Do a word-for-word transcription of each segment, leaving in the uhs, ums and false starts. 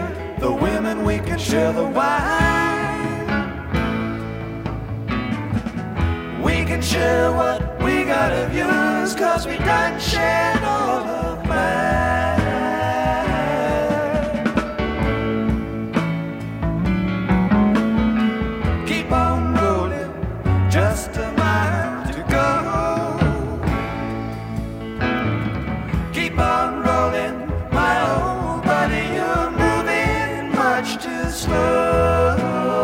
share the women, we can share the wine. We can share what we got of yours, 'cause we done shared all of mine. Keep on rolling, just a mile to go. Keep on rolling, my old buddy, you're moving much too slow.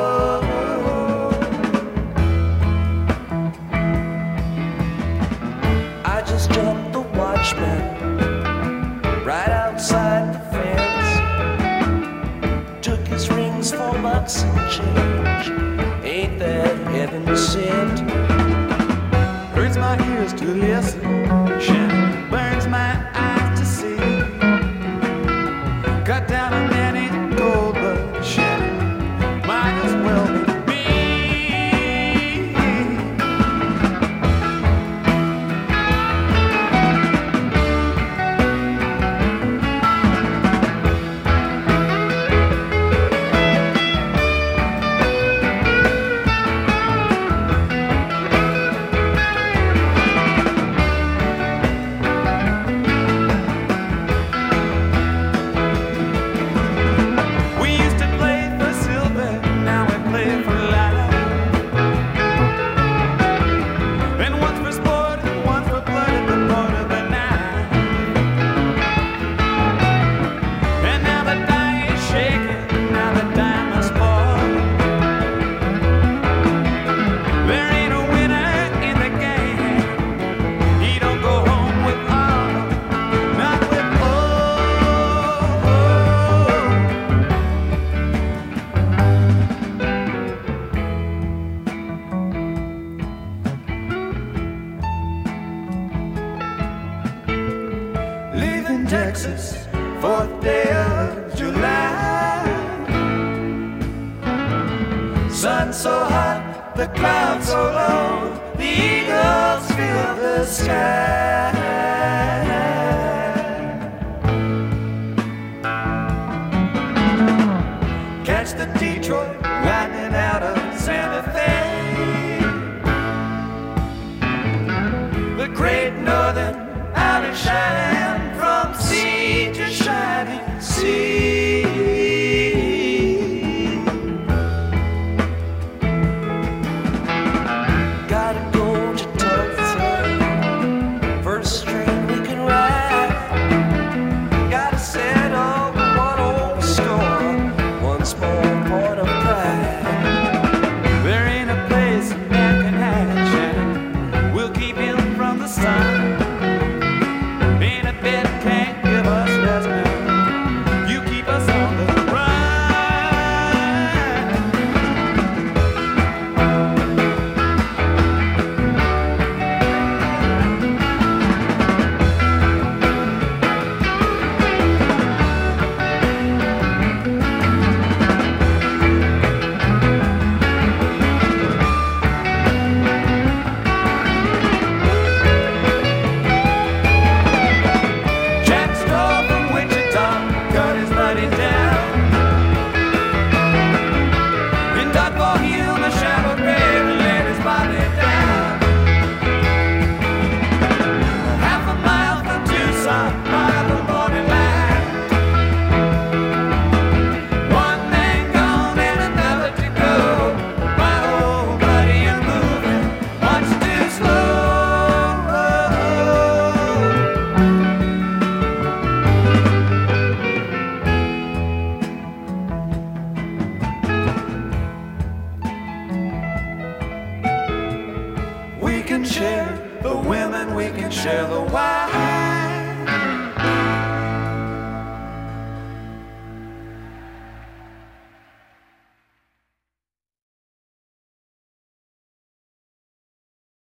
I just jumped the watchman right outside the fence, took his rings for bucks and change. Ain't that heaven sent? Hurts my ears to listen, Shannon, burns my eyes to see. Cut down a many gold, but Shannon might as well be me. Texas, fourth day of July. Sun so hot, the clouds so low, the eagles fill the sky. Catch the Detroit lightning out of Santa Fe. The Great Northern out and shining from sea to shining sea. Gotta go to Tulsa, first string we can ride. Gotta settle one old score, one small point of pride. There ain't a place that can hide Shannon, we'll keep him from the sun. We can share the women, we can share the wine.